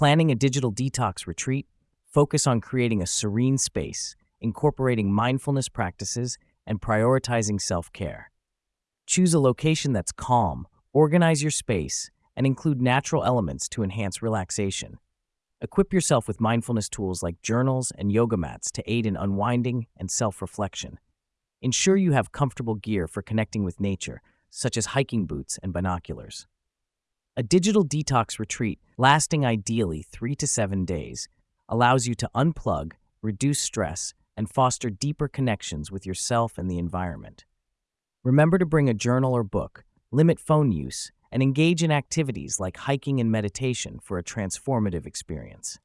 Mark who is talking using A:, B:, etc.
A: Planning a digital detox retreat, focus on creating a serene space, incorporating mindfulness practices, and prioritizing self-care. Choose a location that's calm, organize your space, and include natural elements to enhance relaxation. Equip yourself with mindfulness tools like journals and yoga mats to aid in unwinding and self-reflection. Ensure you have comfortable gear for connecting with nature, such as hiking boots and binoculars. A digital detox retreat, lasting ideally 3 to 7 days, allows you to unplug, reduce stress, and foster deeper connections with yourself and the environment. Remember to bring a journal or book, limit phone use, and engage in activities like hiking and meditation for a transformative experience.